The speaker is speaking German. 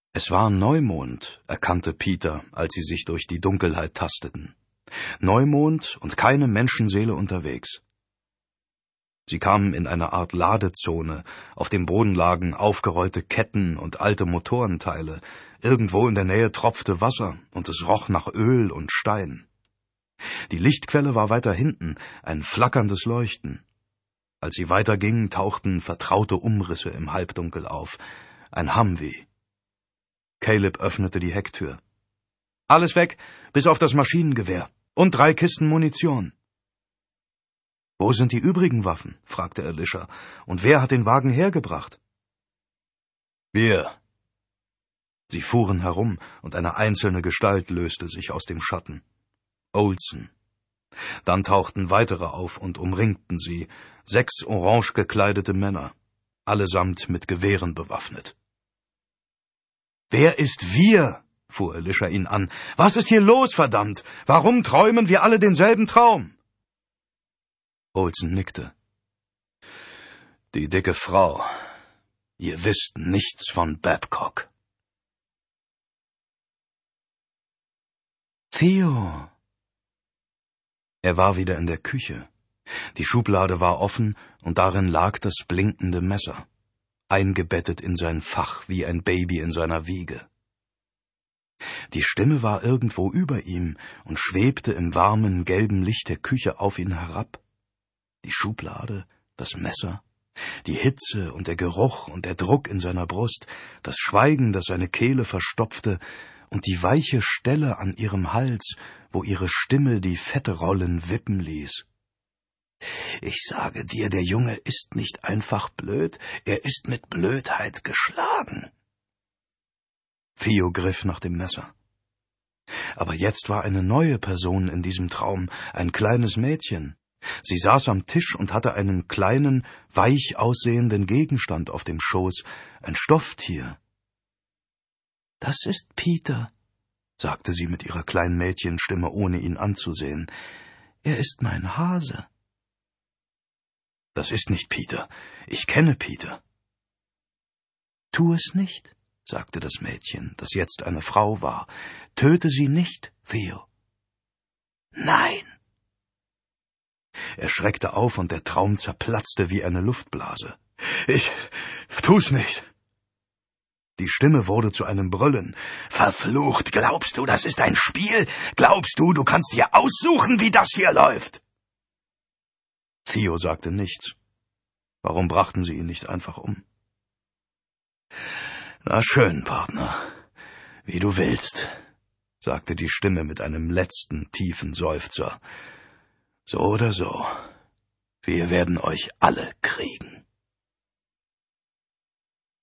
Es war Neumond, erkannte Peter, als sie sich durch die Dunkelheit tasteten. Neumond und keine Menschenseele unterwegs. Sie kamen in eine Art Ladezone, auf dem Boden lagen aufgerollte Ketten und alte Motorenteile, irgendwo in der Nähe tropfte Wasser und es roch nach Öl und Stein. Die Lichtquelle war weiter hinten, ein flackerndes Leuchten. Als sie weitergingen, tauchten vertraute Umrisse im Halbdunkel auf, ein Humvee. Caleb öffnete die Hecktür. »Alles weg, bis auf das Maschinengewehr und 3 Kisten Munition.« »Wo sind die übrigen Waffen?« fragte Elisha. »Und wer hat den Wagen hergebracht?« »Wir.« Sie fuhren herum, und eine einzelne Gestalt löste sich aus dem Schatten. Olsen. Dann tauchten weitere auf und umringten sie, 6 orange gekleidete Männer, allesamt mit Gewehren bewaffnet. »Wer ist wir?« fuhr Elisha ihn an. »Was ist hier los, verdammt? Warum träumen wir alle denselben Traum?« Olsen nickte. »Die dicke Frau. Ihr wisst nichts von Babcock.« »Theo!« Er war wieder in der Küche. Die Schublade war offen, und darin lag das blinkende Messer, eingebettet in sein Fach wie ein Baby in seiner Wiege. Die Stimme war irgendwo über ihm und schwebte im warmen, gelben Licht der Küche auf ihn herab. Die Schublade, das Messer, die Hitze und der Geruch und der Druck in seiner Brust, das Schweigen, das seine Kehle verstopfte, und die weiche Stelle an ihrem Hals, wo ihre Stimme die Fettrollen wippen ließ. »Ich sage dir, der Junge ist nicht einfach blöd, er ist mit Blödheit geschlagen.« Theo griff nach dem Messer. Aber jetzt war eine neue Person in diesem Traum, ein kleines Mädchen. Sie saß am Tisch und hatte einen kleinen, weich aussehenden Gegenstand auf dem Schoß, ein Stofftier. »Das ist Peter«, sagte sie mit ihrer kleinen Mädchenstimme, ohne ihn anzusehen. »Er ist mein Hase.« »Das ist nicht Peter. Ich kenne Peter.« »Tu es nicht«, sagte das Mädchen, das jetzt eine Frau war. »Töte sie nicht, Theo.« »Nein!« Er schreckte auf, und der Traum zerplatzte wie eine Luftblase. »Ich tu's nicht!« Die Stimme wurde zu einem Brüllen. »Verflucht, glaubst du, das ist ein Spiel? Glaubst du, du kannst dir aussuchen, wie das hier läuft?« Theo sagte nichts. Warum brachten sie ihn nicht einfach um? »Na schön, Partner, wie du willst«, sagte die Stimme mit einem letzten tiefen Seufzer. »So oder so, wir werden euch alle kriegen.«